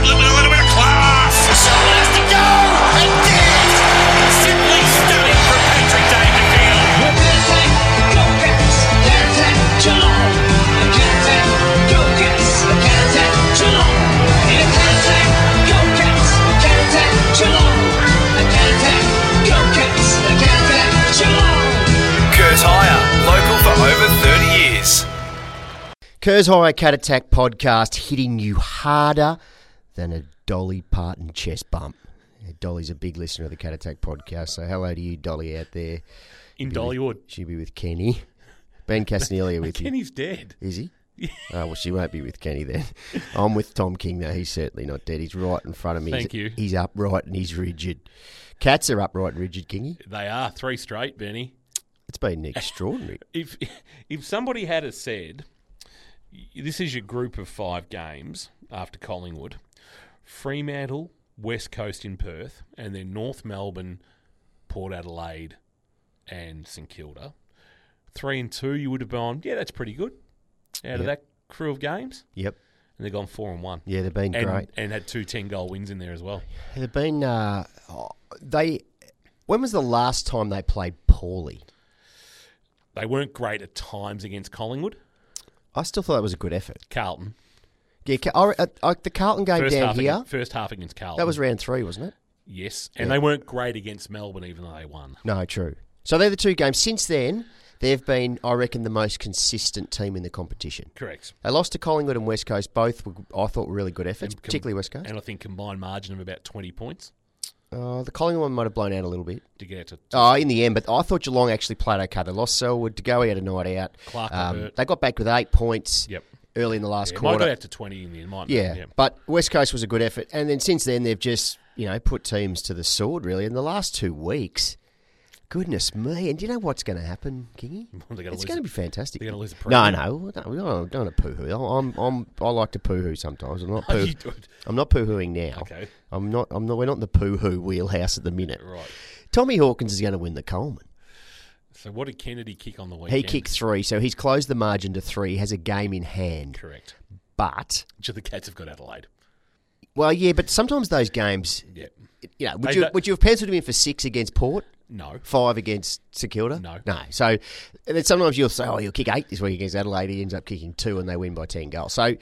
with a little bit of class. Someone has to go. And did. Simply stunning from Patrick Dangerfield. Go Cats! Can't Geelong! Can't Go Cats! Can't Geelong! Go Cats! Can't Geelong! Can't Go Cats! Can't Geelong! Kurt Hire, local for over 30 years. Kerr's Hire Cat Attack podcast hitting you harder than a Dolly Parton chest bump. Yeah, Dolly's a big listener of the Cat Attack podcast, so hello to you, Dolly, out there. In Dollywood. She'll be with Kenny. Ben Castanelia with you. Kenny's dead. Is he? Oh, well, she won't be with Kenny then. I'm with Tom King, though. He's certainly not dead. He's right in front of me. Thank you. He's upright and he's rigid. Cats are upright and rigid, Kingy. They are 3 straight, Benny. It's been extraordinary. If somebody had have said, this is your group of 5 games after Collingwood, Fremantle, West Coast in Perth, and then North Melbourne, Port Adelaide, and St Kilda, 3 and 2, you would have gone, yeah, that's pretty good out of that crew of games. Yep. And they've gone 4 and 1. Yeah, they've been great. And had 2 10-goal wins in there as well. They've been... When was the last time they played poorly? They weren't great at times against Collingwood. I still thought that was a good effort. Carlton. Yeah, the Carlton game down here, First half against Carlton. that was round 3, wasn't it? Yes, and they weren't great against Melbourne, even though they won. No, true. So they're the 2 games. Since then, they've been, I reckon, the most consistent team in the competition. Correct. They lost to Collingwood and West Coast. Both, I thought, were really good efforts, And particularly West Coast. And I think combined margin of about 20 points The Collingwood one might have blown out a little bit. to get to In the end, but I thought Geelong actually played okay. They lost Selwood. To go, he had a night out. Clark got hurt. They got back with 8 points Yep. early in the last It might quarter. go out to 20 in the end. Might Yeah, Yep. but West Coast was a good effort. And then since then, they've just, put teams to the sword, really. In the last 2 weeks, goodness me. And do you know what's going to happen, Kingy? It's going to be fantastic. They're going to lose a No, premium. we don't want to poo-hoo. I like to poo-hoo sometimes. I'm not Oh, you do it. I'm not poo-hooing now. Okay. We're not in the poo-hoo wheelhouse at the minute. Right. Tommy Hawkins is going to win the Coleman. So what did Kennedy kick on the weekend? He kicked 3, so he's closed the margin to 3. He has a game in hand. Correct. But, Which of the Cats have got Adelaide? well, yeah, but sometimes those games, Yeah. would you have penciled him in for 6 against Port? No. 5 against St Kilda? No. So and then sometimes you'll say, he'll kick 8 this week against Adelaide. He ends up kicking 2 and they win by 10 goals. So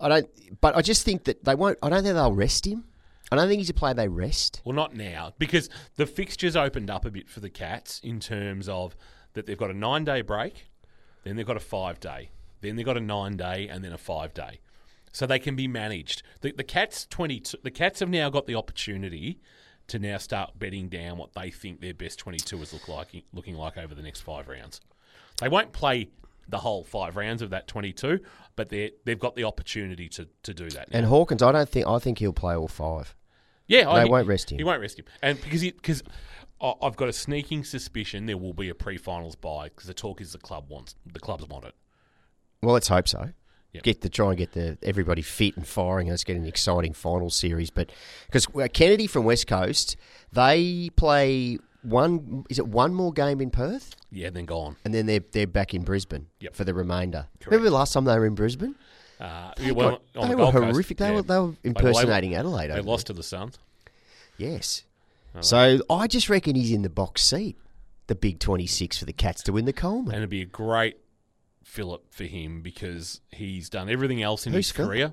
I just think that they won't, I don't think they'll rest him. I don't think he's a player they rest. Well, not now, because the fixtures opened up a bit for the Cats in terms of that they've got a 9-day break, then they've got a 5-day, then they've got a 9-day, and then a 5-day. So they can be managed. The Cats have now got the opportunity to now start betting down what they think their best 22 is looking like over the next 5 rounds. They won't play the whole 5 rounds of that 22, but they've got the opportunity to do that now. And Hawkins, I think he'll play all 5. Yeah, They won't rest him. He won't rest him, and because I've got a sneaking suspicion there will be a pre-finals bye because the talk is the clubs want it. Well, let's hope so. Yep. Try and get everybody fit and firing, and let's get an exciting final series. But because Kennedy from West Coast, they play one more game in Perth, Yeah, then gone. and then they're back in Brisbane Yep. for the remainder. Correct. Remember the last time they were in Brisbane? They They were horrific. They were impersonating Adelaide. They over lost there. to the Suns. Yes. So I just reckon he's in the box seat, the big 26 for the Cats to win the Coleman. And it'd be a great fill-up for him because he's done everything else in Who's his Phillip? career.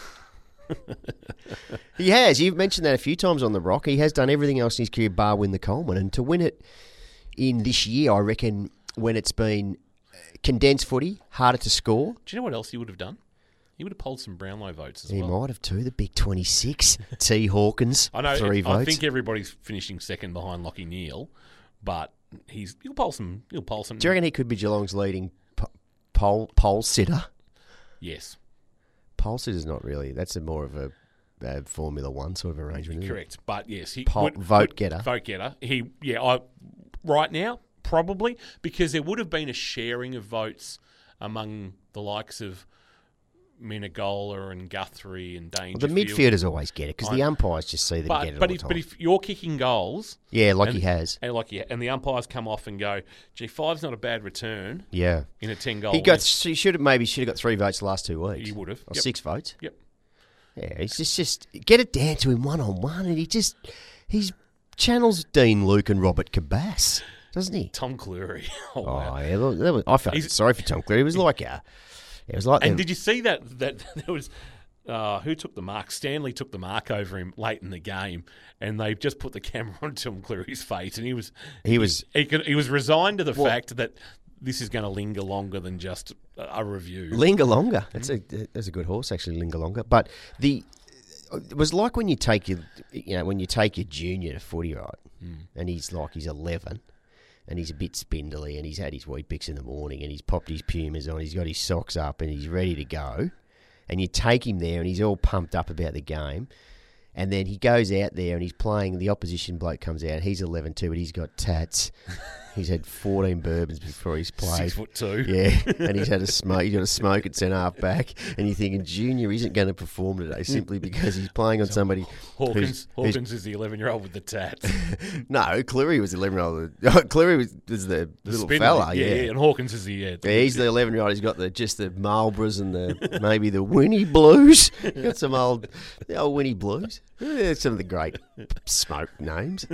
He has. You've mentioned that a few times on the Rock. He has done everything else in his career bar win the Coleman. And to win it in this year, I reckon, when it's been condensed footy, harder to score, Do you know what else he would have done? He would have polled some Brownlow votes as he well. might have too. The big 26. T. Hawkins, I know. 3 votes. I think everybody's finishing second behind Lockie Neal, but he'll poll some. Do you reckon he could be Geelong's leading pole sitter? Yes. Pole sitter's not really. That's more of a Formula One sort of arrangement, isn't it? Correct, but yes, he Vote getter. Vote getter. Right now probably because there would have been a sharing of votes among the likes of Menegola and Guthrie and Dangerfield. The midfielders always get it because the umpires just see them get it all the time. But if you're kicking goals, Yeah, like he has. and the umpires come off and go, "Gee, 5's not a bad return Yeah. in a 10-goal." He should have got 3 votes the last 2 weeks. He would have. Or Yep. 6 votes. Yep. Yeah, he's just get it down to him one-on-one, and he channels Dean Luke and Robert Cabas, doesn't he? Tom Cleary. Oh, Oh, wow. yeah, look, I felt sorry for Tom Cleary. It was like And them- did you see that there was who took the mark? Stanley took the mark over him late in the game, and they just put the camera on Tom Cleary's face, and he was resigned to the fact that this is going to linger longer than just a review. Lingalonga. That's a good horse, actually, Lingalonga. But it was like when you take your junior to footy, right? And he's 11, and he's a bit spindly, and he's had his Weet-Bix in the morning, and he's popped his Pumas on, he's got his socks up, and he's ready to go. And you take him there, and he's all pumped up about the game. And then he goes out there, and he's playing. The opposition bloke comes out. He's 11 too, but he's got tats. He's had 14 bourbons before he's played. 6'2". Yeah, and he's had a smoke. He's got a smoke at centre half back, and you're thinking Junior isn't going to perform today simply because he's playing on somebody. Hawkins is the 11-year-old with the tats. No, Cleary was the 11-year-old. Cleary was the little spindly. fella. Yeah, Yeah. and Hawkins is the Yeah, he's the 11-year-old. He's got just the Marlboros and maybe the Winnie Blues. He's got the old Winnie Blues. Yeah, some of the great smoke names.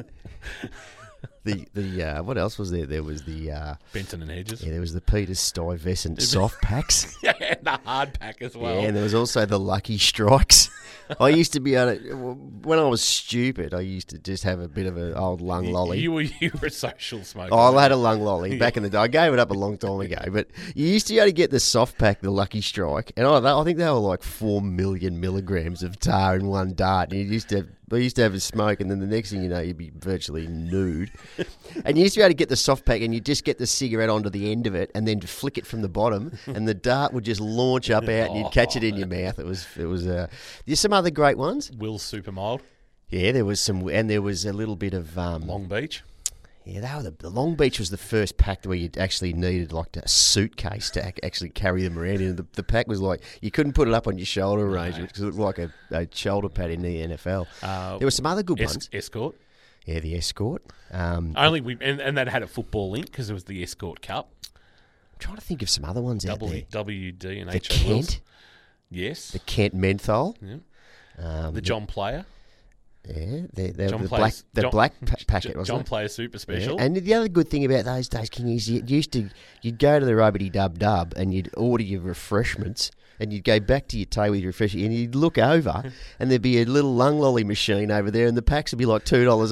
The what else was there? There was the Benton and Hedges. there was the Peter Stuyvesant soft packs. Yeah, and the hard pack as well. Yeah, and there was also the Lucky Strikes. I used to be able to, when I was stupid, I used to just have a bit of an old lung lolly. You were a social smoker. Oh, I had a lung lolly back in the day. I gave it up a long time ago, but you used to be able to get the soft pack, the Lucky Strike, and I think they were like 4 million milligrams of tar in one dart. And I used to have a smoke, and then the next thing you know, you'd be virtually nude. And you used to be able to get the soft pack, and you just get the cigarette onto the end of it, and then flick it from the bottom, and the dart would just launch up out, and you'd catch it in your mouth. It was. There's some other great ones. Will's Super Mild. Yeah, there was some, and there was a little bit of Long Beach. Yeah, the Long Beach was the first pack where you actually needed like a suitcase to actually carry them around in. The pack was like, you couldn't put it up on your shoulder arrangement because it looked like a shoulder pad in the NFL. There were some other good ones. Escort. Yeah, the Escort. And that had a football link because it was the Escort Cup. I'm trying to think of some other ones out there. WD and The H.O. Wills. Kent. Yes. The Kent Menthol. The John Player. Yeah, John the Player's- black John- packet, wasn't John it? Player Super Special. Yeah. And the other good thing about those days, King, is you'd go to the Rubbity Dub Dub and you'd order your refreshments and you'd go back to your table with your refreshment and you'd look over and there'd be a little lung lolly machine over there and the packs would be like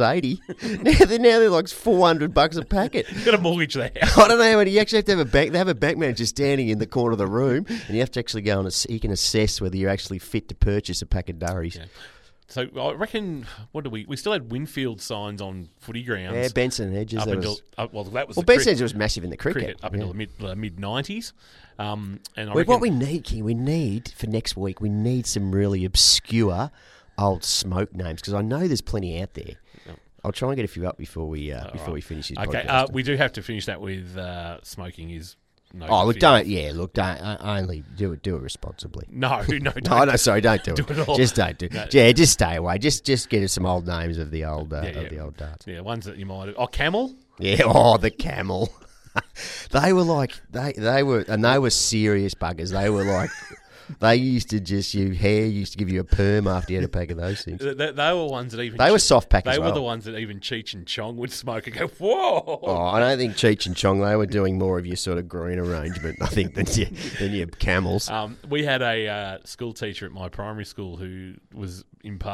$2.80. now they're like $400 a packet. You've got a mortgage there. I don't know how many. You actually have to have a bank. They have a bank manager standing in the corner of the room, and you have to actually go and you can assess whether you're actually fit to purchase a pack of durries. Yeah. So I reckon, we still had Winfield signs on footy grounds. Yeah, Benson and Hedges. Up That until, was, that was well, the Benson Hedges was massive in the cricket. up until the mid 90s. And I Well, reckon, what we need, King, for next week, we need some really obscure old smoke names because I know there's plenty out there. I'll try and get a few up before we finish this okay, podcast. we do have to finish that with smoking is no. Oh, look, good don't only do it responsibly. No, don't. Oh, no, sorry, don't do, Do it all. Just don't do. No. Yeah, just stay away. Just get us some old names of the old the old darts. Yeah, ones that you might have. Oh, Camel? Yeah, oh, the Camel. They were like they were serious buggers. They were like they used to hair used to give you a perm after you had a pack of those things. They were ones that even... They were soft pack as They well. were the ones that even Cheech and Chong would smoke and go, whoa! Oh, I don't think Cheech and Chong, they were doing more of your sort of green arrangement, I think, than your Camels. We had a school teacher at my primary school who was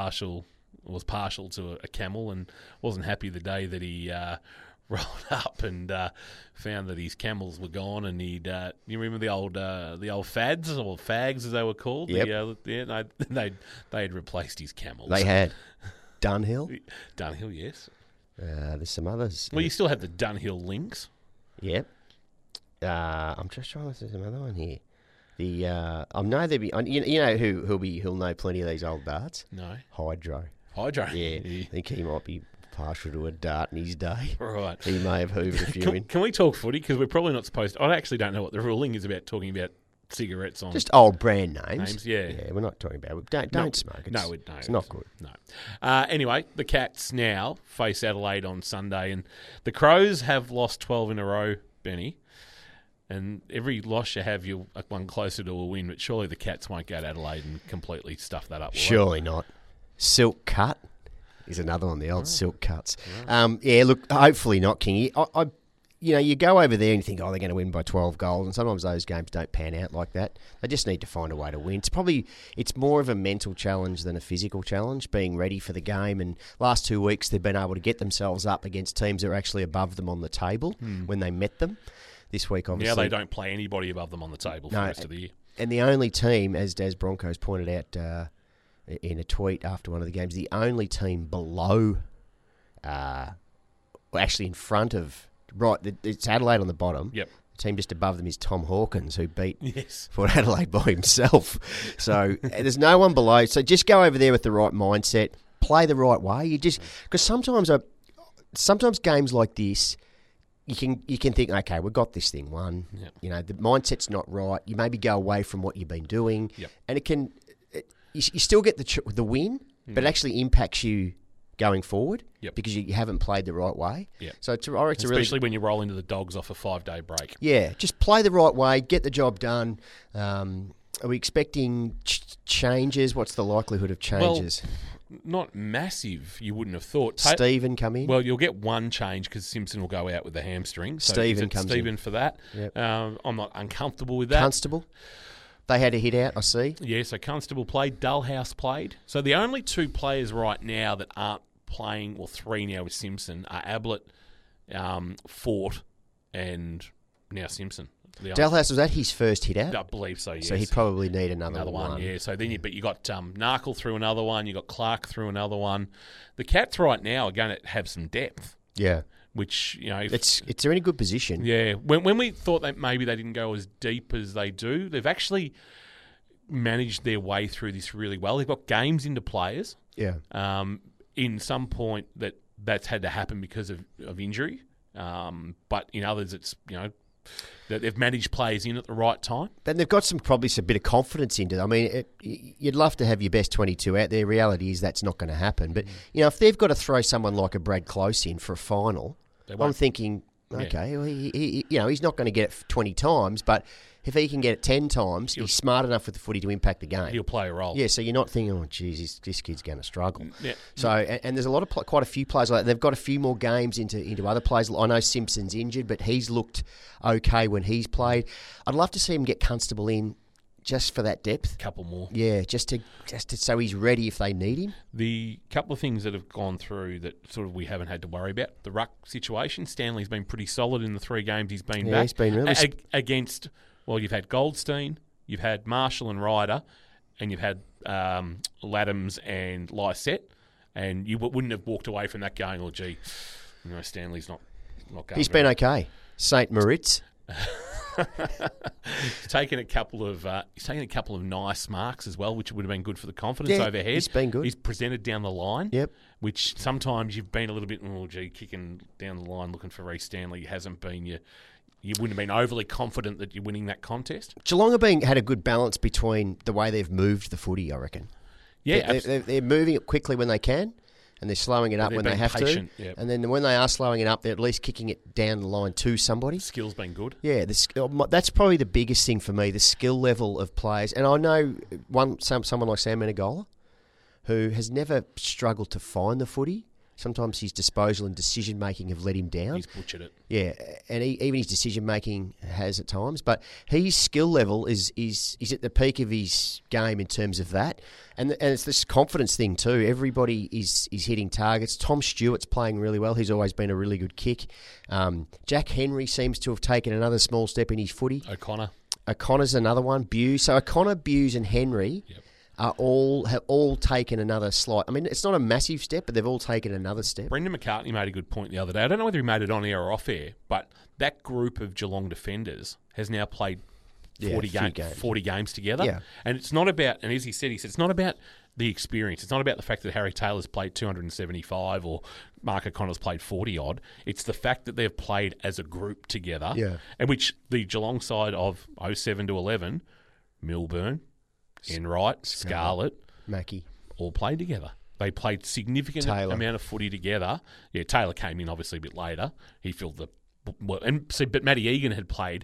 partial to a camel and wasn't happy the day that he rolled up and found that his camels were gone, and he'd you remember the old fads or fags as they were called? Yep. They had replaced his camels. They had Dunhill. Dunhill, yes. There's some others. Well, you still have the Dunhill links. Yep. I'm just trying to see some other one here. I know there'll be. You know who'll know plenty of these old darts. No. Hydro. Hydro. Yeah, I think he might be partial to a dart in his day. Right. He may have hoovered a few in. Can we talk footy? Because we're probably not supposed to. I actually don't know what the ruling is about talking about cigarettes on. Just old brand names. Yeah. Yeah, we're not talking about it. Don't smoke. It's not good. No. Anyway, the Cats now face Adelaide on Sunday, and the Crows have lost 12 in a row, Benny. And every loss you have, you're one closer to a win. But surely the Cats won't go to Adelaide and completely stuff that up. will they? Surely not. Silk Cut is another one, the old Silk Cuts. Yeah, look, hopefully not, Kingy. You go over there and you think, they're going to win by 12 goals, and sometimes those games don't pan out like that. They just need to find a way to win. It's more of a mental challenge than a physical challenge, being ready for the game. And last 2 weeks, they've been able to get themselves up against teams that are actually above them on the table when they met them. This week, obviously. Now they don't play anybody above them on the table for the rest of the year. And the only team, as Daz Broncos pointed out in a tweet after one of the games, the only team below, actually in front of, it's Adelaide on the bottom. Yep. The team just above them is Tom Hawkins, who beat Yes. Port Adelaide by himself. So there's no one below. So just go over there with the right mindset, play the right way. Because sometimes games like this, you can think, okay, we've got this thing won. Yep. The mindset's not right. You maybe go away from what you've been doing, Yep. and you still get the win, but it actually impacts you going forward because you haven't played the right way. Yep. So Especially when you roll into the Dogs off a 5-day break. Yeah, just play the right way, get the job done. Are we expecting changes? What's the likelihood of changes? Well, not massive, you wouldn't have thought. Stephen come in? Well, you'll get one change because Simpson will go out with the hamstring. So Stephen comes Stephen in. for that. Yep. I'm not uncomfortable with that. Constable? They had a hit out, I see. Yeah, so Constable played, Dullhouse played. So the only two players right now that aren't playing, well, three now with Simpson, are Ablett, Fort, and now Simpson. Dalhouse, was that his first hit out? I believe so, yes. So he'd probably need another one. Yeah. So then you got Narkle through another one, you got Clark through another one. The Cats right now are going to have some depth. Yeah. Which, it's in a good position. Yeah. When we thought that maybe they didn't go as deep as they do, they've actually managed their way through this really well. They've got games into players. Yeah. In some point that's had to happen because of injury. But in others, it's, that they've managed players in at the right time. Then they've got probably some bit of confidence into it. I mean, you'd love to have your best 22 out there. Reality is that's not going to happen. But, if they've got to throw someone like a Brad Close in for a final, I'm thinking, okay, well, he's not going to get it 20 times, but if he can get it 10 times, he's smart enough with the footy to impact the game. He'll play a role. Yeah, so you're not thinking, oh, geez, this kid's going to struggle. Yeah. So, and there's quite a few players like that. They've got a few more games into other players. I know Simpson's injured, but he's looked okay when he's played. I'd love to see him get Constable in just for that depth. Couple more. Yeah, just to so he's ready if they need him. The couple of things that have gone through that sort of we haven't had to worry about. The ruck situation. Stanley's been pretty solid in the 3 games he's been back. He's been really against. Well, you've had Goldstein, you've had Marshall and Ryder, and you've had Laddams and Lysette, and you wouldn't have walked away from that going, oh, gee, Stanley's not going. He's been okay. St. Moritz. He's taken a couple of nice marks as well, which would have been good for the confidence overhead. He's been good. He's presented down the line. Yep. Which sometimes you've been a little bit, kicking down the line looking for Reece Stanley. Hasn't been you wouldn't have been overly confident that you're winning that contest. Geelong had a good balance between the way they've moved the footy, I reckon. Yeah, they're moving it quickly when they can, and they're slowing it up when they have patient, to. Yep. And then when they are slowing it up, they're at least kicking it down the line to somebody. Skill's been good. Yeah, that's probably the biggest thing for me, the skill level of players. And I know someone like Sam Menegola, who has never struggled to find the footy. Sometimes his disposal and decision-making have let him down. He's butchered it. Yeah, and even his decision-making has at times. But his skill level is at the peak of his game in terms of that. And it's this confidence thing too. Everybody is hitting targets. Tom Stewart's playing really well. He's always been a really good kick. Jack Henry seems to have taken another small step in his footy. O'Connor's another one. Buse. So O'Connor, Buse and Henry... Yep. have all taken another slight. I mean, it's not a massive step, but they've all taken another step. Brendan McCartney made a good point the other day. I don't know whether he made it on air or off air, but that group of Geelong defenders has now played 40 games together. Yeah. And it's not about, and as he said, it's not about the experience. It's not about the fact that Harry Taylor's played 275 or Mark O'Connor's played 40-odd. It's the fact that they've played as a group together, and which the Geelong side of 07 to 11, Milburn, Enright, Scarlett, Mackie, all played together. They played significant amount of footy together. Yeah, Taylor came in obviously a bit later. He filled but Matty Egan had played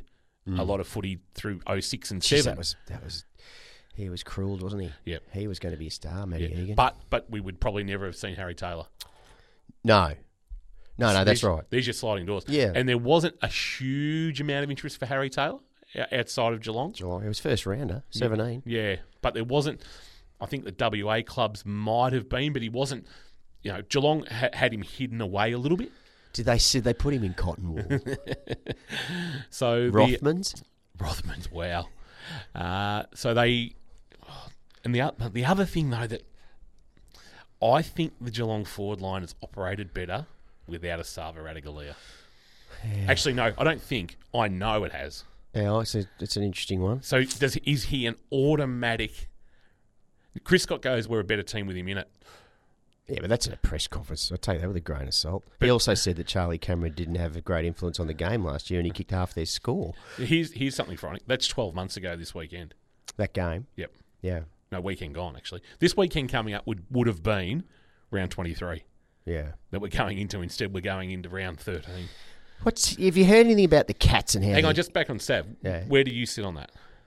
a lot of footy through 06 and Jeez, 7. that was. He was cruel, wasn't he? Yep. He was going to be a star, Matty Yeah. Egan. But we would probably never have seen Harry Taylor. No, that's There's- right. There's your sliding doors. Yeah. And there wasn't a huge amount of interest for Harry Taylor outside of Geelong. Geelong. It was first rounder, 17. Yeah, but there wasn't. I think the WA clubs might have been, but he wasn't. Geelong had him hidden away a little bit. Did they put him in cotton wool? So Rothmans? Rothmans, wow. So they, and the other thing though that I think the Geelong forward line has operated better without a Sava Ratugolea. Actually, no, I don't think. I know it has. Yeah, it's an interesting one. So is he an automatic? Chris Scott goes, we're a better team with him in it. Yeah, but that's in a press conference. I'll take that with a grain of salt. He also said that Charlie Cameron didn't have a great influence on the game last year and he kicked half their score. Here's something funny. That's 12 months ago this weekend. That game? Yep. Yeah. No, weekend gone, actually. This weekend coming up would have been round 23 Yeah. that we're going into. Instead, we're going into round 13. Have you heard anything about the Cats and how Hang on, just back on Sav. Yeah. Where do you sit on that?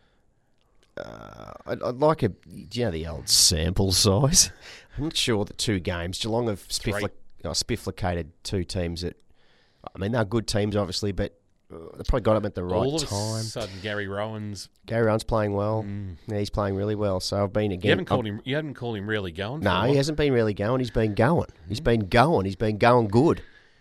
I'd like the old sample size. I'm not sure that 2 games. Geelong have spifflicated 2 teams that, they're good teams, obviously, but they probably got them at the right All of time. a sudden, Gary Rowan's... Gary Rowan's playing well. Yeah, he's playing really well. So I've been again. You haven't called him really going? for a No, while? he hasn't been really going. He's been going. He's been going. He's been going good.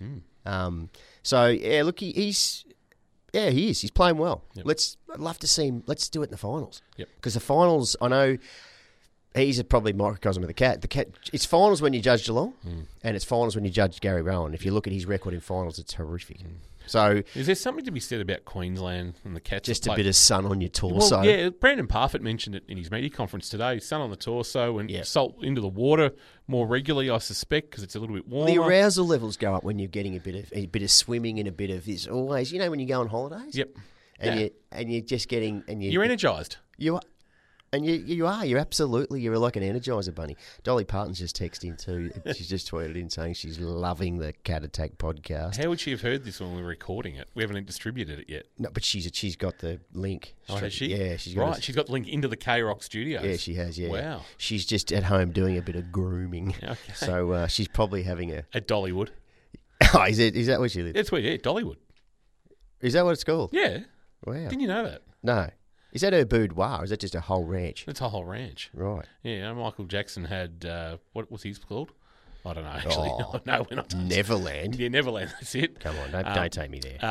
So yeah, look, he is. He's playing well. Yep. I'd love to see him. Let's do it in the finals. Yep. Because the finals, I know he's probably microcosm of the Cat. The Cat. It's finals when you judge Geelong, and it's finals when you judge Gary Rowan. If you look at his record in finals, it's horrific. So Is there something to be said about Queensland and the Cats? just have a played- bit of sun on your torso. Well, yeah, Brandon Parfitt mentioned it in his media conference today. Sun on the torso and Yeah. salt into the water more regularly, I suspect, because it's a little bit warmer. The arousal levels go up when you're getting a bit of swimming and a bit of this. Always, when you go on holidays. Yep. And Yeah. you're just getting You're energised. You are. And you are. You're absolutely. You're like an Energizer bunny. Dolly Parton's just texted in too. She's just tweeted in saying she's loving the Cat Attack podcast. How would she have heard this when we were recording it? We haven't distributed it yet. No, but she's got the link. Oh, has she? Yeah, she's got right. She's got the link into the K-Rock studios. Yeah, she has. Yeah. Wow. She's just at home doing a bit of grooming. Okay. So she's probably having a. At Dollywood. Oh, is that where she lives? That's where, yeah, Dollywood. Is that what it's called? Yeah. Wow. Didn't you know that? No. Is that her boudoir? Or is that just a whole ranch? It's a whole ranch. Right. Yeah, Michael Jackson had, what was his called? I don't know, actually. Oh. No, we're not. Neverland. Yeah, Neverland, that's it. Come on, don't take me there.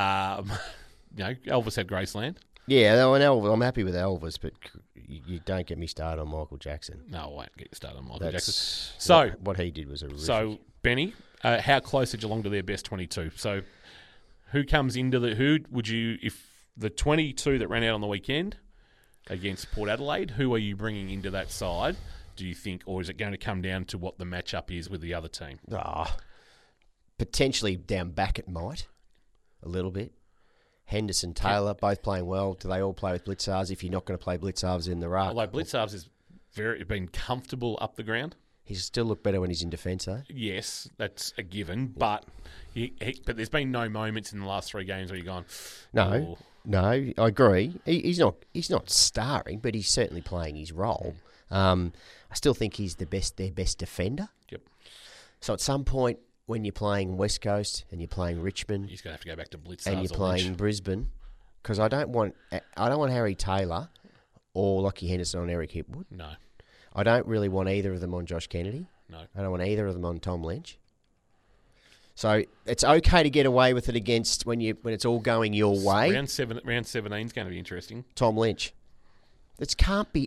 Elvis had Graceland. Yeah, no, Elvis, I'm happy with Elvis, but you don't get me started on Michael Jackson. No, I won't get you started on Michael That's Jackson. So, what he did was horrific. So, Benny, how close are Geelong to their best 22? So, who comes into who would you, if the 22 that ran out on the weekend against Port Adelaide, who are you bringing into that side, do you think, or is it going to come down to what the matchup is with the other team? Potentially down back it might, a little bit. Henderson, Taylor, both playing well. Do they all play with blitzarves? If you're not going to play blitzarves in the ruck. Although Blitzarves has been comfortable up the ground. He still look better when he's in defence, though. Yes, that's a given, but but there's been no moments in the last 3 games where you're going, No, "Oh." no, I agree. He's not starring, but he's certainly playing his role. I still think he's their best defender. Yep. So at some point, when you're playing West Coast and you're playing Richmond He's going to have to go back to Blitzarves. and you're or playing Lynch. Brisbane, because I don't want Harry Taylor or Lockie Henderson on Eric Hipwood. No, I don't really want either of them on Josh Kennedy. no. I don't want either of them on Tom Lynch. So it's okay to get away with it against when it's all going your way. Round 17 is going to be interesting. Tom Lynch. It can't be.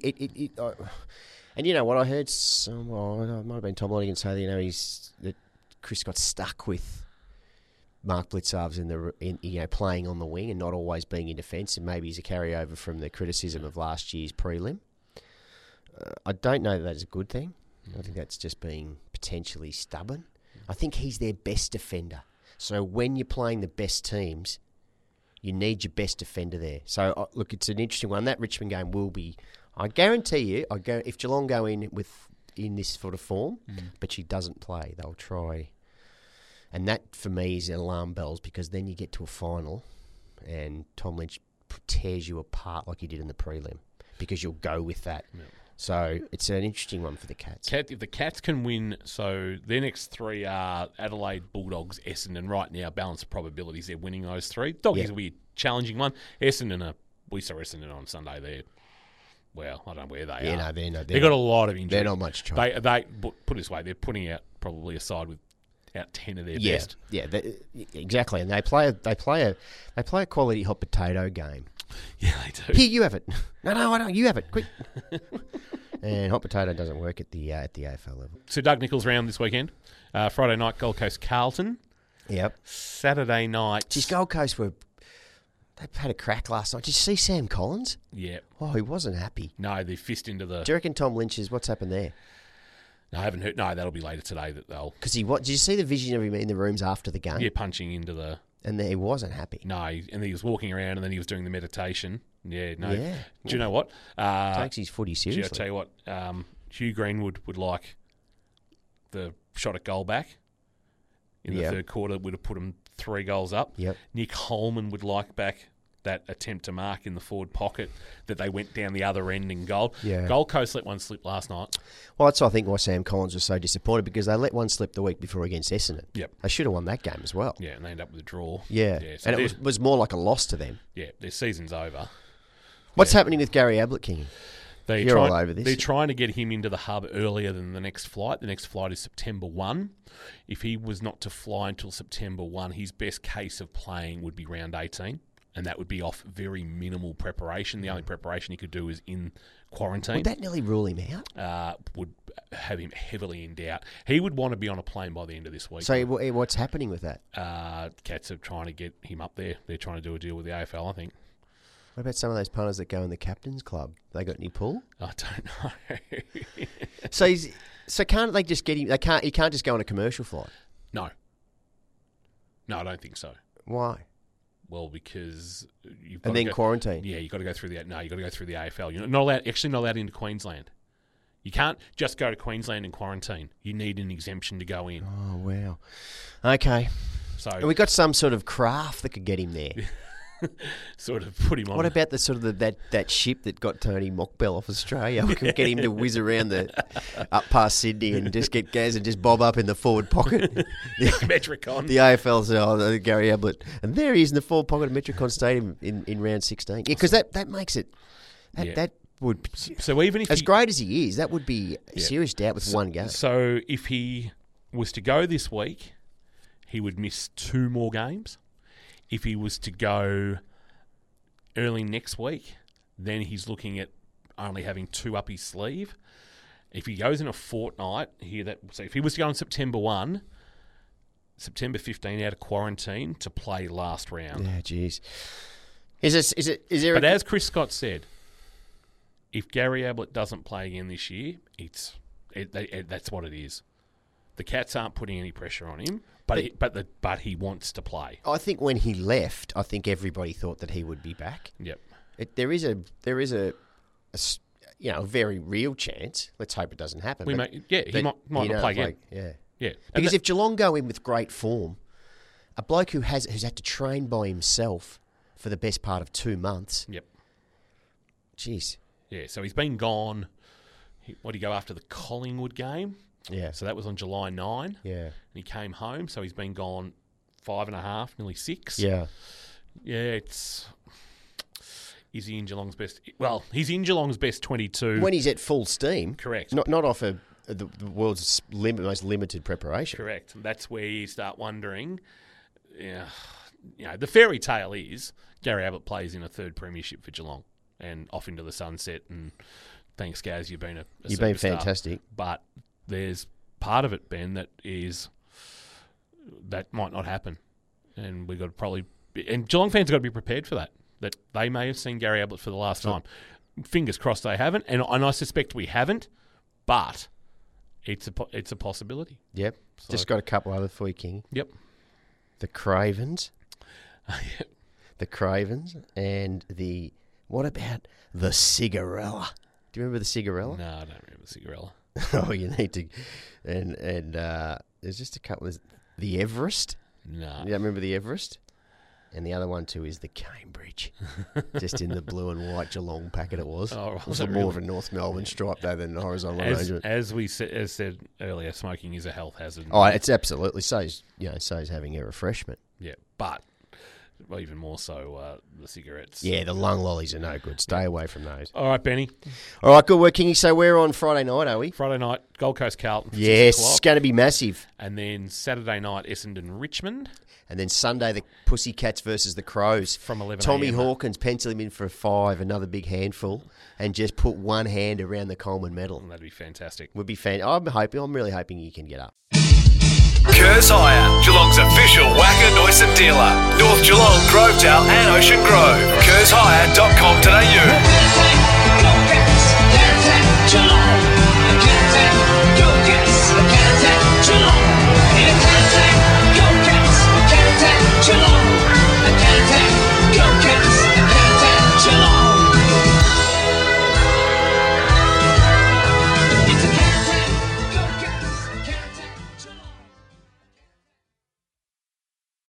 And you know what I heard? It might have been Tom Lonigan say that Chris got stuck with Mark Blitzarves playing on the wing and not always being in defence, and maybe he's a carryover from the criticism of last year's prelim. I don't know that is a good thing. I think that's just being potentially stubborn. I think he's their best defender. So when you're playing the best teams, you need your best defender there. So, look, it's an interesting one. That Richmond game will be, I guarantee you, if Geelong go in this sort of form, but she doesn't play, they'll try. And that, for me, is alarm bells, because then you get to a final and Tom Lynch tears you apart like he did in the prelim because you'll go with that. So it's an interesting one for the Cats. If the Cats can win, so their next three are Adelaide, Bulldogs, Essendon. Right now, balanced probabilities they're winning those three. Doggies will be a challenging one. Essendon, we saw Essendon on Sunday. Well, I don't know where they are. They've got a lot of injuries. They're not much choice. They put it this way, they're putting out probably a side with out 10 of their best. Yeah, exactly. And they play a quality hot potato game. Yeah, they do. Here, you have it. No, I don't. You have it. Quick. And hot potato doesn't work at the AFL level. So Doug Nicholls round this weekend. Friday night, Gold Coast Carlton. Yep. Saturday night. Geez, Gold Coast they had a crack last night. Did you see Sam Collins? Yeah. Oh, he wasn't happy. No, they fist into the... Do you reckon Tom Lynch what's happened there? No, I haven't heard. No, that'll be later today that they'll... Because did you see the vision of him in the rooms after the game? Yeah, punching into the... And he wasn't happy. No, and he was walking around and then he was doing the meditation. Yeah, no. Yeah. Do you know what? Takes his footy seriously. I'll tell you what, Hugh Greenwood would like the shot at goal back in the third quarter, would have put him 3 goals up. Yep. Nick Holman would like back that attempt to mark in the forward pocket that they went down the other end in goal. Yeah. Gold Coast let one slip last night. Well, that's I think why Sam Collins was so disappointed, because they let one slip the week before against Essendon. Yep. They should have won that game as well. Yeah, and they ended up with a draw. Yeah. So And it was more like a loss to them. Yeah, their season's over. What's happening with Gary Ablett, King? You're all over this. They're trying to get him into the hub earlier than the next flight. The next flight is September 1. If he was not to fly until September 1, his best case of playing would be round 18, and that would be off very minimal preparation. The only preparation he could do is in quarantine. Would that nearly rule him out? Would have him heavily in doubt. He would want to be on a plane by the end of this week. So what's happening with that? Cats are trying to get him up there. They're trying to do a deal with the AFL, I think. What about some of those punters that go in the captain's club? They got any pull? I don't know. So can't they just get him? He can't just go on a commercial flight. No, I don't think so. Why? Well, because you've got And to then go, quarantine. Yeah, you've got to go through the you've got to go through the AFL. You're not allowed into Queensland. You can't just go to Queensland and quarantine. You need an exemption to go in. Oh wow. Okay. So And we got some sort of craft that could get him there. sort of put him on. What about the sort of that ship that got Tony Mockbell off Australia? We can get him to whiz around up past Sydney and just get Gaz and just bob up in the forward pocket. Metricon? The AFL's Gary Ablett, and there he is in the forward pocket of Metricon Stadium in round 16. Yeah, because that makes it. That would. So even if as great as he is, that would be a serious doubt with one game. So if he was to go this week, he would miss 2 more games. If he was to go early next week, then he's looking at only having 2 up his sleeve. If he goes in a fortnight, so if he was to go on September 1, September 15 out of quarantine to play last round. Yeah, jeez. Is there? But as Chris Scott said, if Gary Ablett doesn't play again this year, that's what it is. The Cats aren't putting any pressure on him. But he wants to play. I think when he left, I think everybody thought that he would be back. Yep. There is a very real chance. Let's hope it doesn't happen. He might not play again. Yeah. Because if Geelong go in with great form, a bloke who's had to train by himself for the best part of 2 months. Yep. Jeez. Yeah. So he's been gone. What did he go after the Collingwood game? Yeah. So that was on July 9. Yeah. And he came home, so he's been gone 5.5, nearly 6. Yeah. Yeah, is he in Geelong's best? Well, he's in Geelong's best 22. When he's at full steam. Correct. Not off the world's most limited preparation. Correct. That's where you start wondering. The fairy tale is Gary Ablett plays in a 3rd premiership for Geelong and off into the sunset. And thanks, Gaz, you've been You've been superstar. fantastic. But there's part of it, Ben, that might not happen, and we've got to probably. And Geelong fans have got to be prepared for that. That they may have seen Gary Ablett for the last time. Fingers crossed they haven't, and I suspect we haven't, but it's a possibility. Yep. So, Just got a couple other for you, King. Yep. The Cravens. Yep. The Cravens and what about the Cigarella? Do you remember the Cigarella? No, I don't remember Cigarella. Oh, you need to. And there's just a couple. There's the Everest. No. You don't remember the Everest? And the other one too is the Cambridge, just in the blue and white Geelong packet. It was. Oh, It was was it more really? of a North Melbourne stripe though than a horizontal As, arrangement. as said earlier, smoking is a health hazard. Oh, it's absolutely so. Is having a refreshment. Yeah, but well, even more so the cigarettes. Yeah, the lung lollies are no good. Stay away from those. All right, Benny. All right, good work, Kingy. So we're on Friday night, are we? Friday night, Gold Coast Carlton. For Yes, 6 it's o'clock. going to be massive. And then Saturday night, Essendon Richmond. And then Sunday, the Pussycats versus the Crows. From 11 Tommy a.m. Hawkins, pencil him in for a 5, another big handful, and just put one hand around the Coleman medal. That'd be fantastic. Would be fan. I'm really hoping you can get up. Kerrs Hire, Geelong's official Wacker Noisen dealer. North Geelong, Grovedale and Ocean Grove. KerrsHire.com.au. Go Cats, Geelong. Go